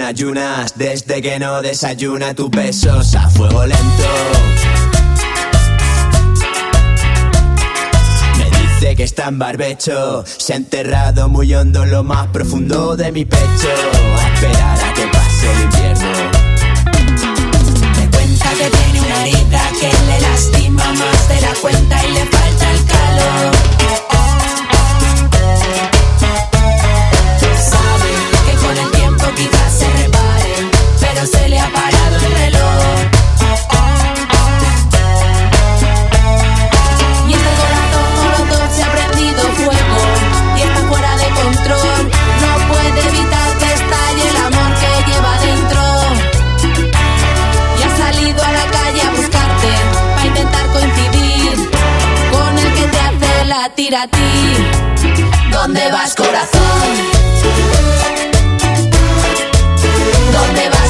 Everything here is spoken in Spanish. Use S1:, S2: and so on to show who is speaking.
S1: ayunas, desde que no desayuna tus besos a fuego lento. Me dice que está en barbecho, se ha enterrado muy hondo en lo más profundo de mi pecho, a esperar a que pase el invierno.
S2: Me cuenta que tiene una herida que le lastima más de la cuenta y le falta el calor. Sabe que con el tiempo quizás se repare, pero se le ha parado el reloj. Y en el corazón molotov se ha prendido fuego y está fuera de control. No puede evitar que estalle el amor que lleva dentro. Y ha salido a la calle a buscarte para intentar coincidir con el que te hace latir a ti. ¿Dónde vas, corazón? ¿Dónde vas?